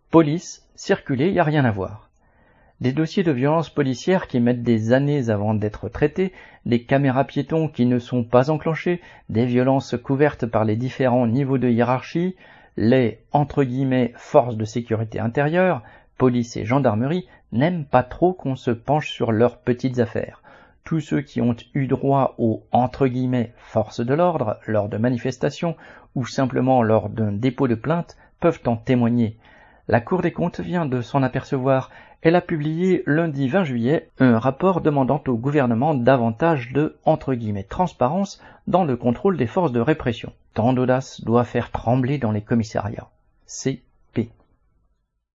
Police, circuler, y a rien à voir. Des dossiers de violences policières qui mettent des années avant d'être traités, des caméras piétons qui ne sont pas enclenchées, des violences couvertes par les différents niveaux de hiérarchie, les « forces de sécurité intérieure », police et gendarmerie, n'aiment pas trop qu'on se penche sur leurs petites affaires. Tous ceux qui ont eu droit aux « forces de l'ordre » lors de manifestations ou simplement lors d'un dépôt de plainte peuvent en témoigner. La Cour des comptes vient de s'en apercevoir. Elle a publié lundi 20 juillet un rapport demandant au gouvernement davantage de « transparence » dans le contrôle des forces de répression. Tant d'audace doit faire trembler dans les commissariats. C'est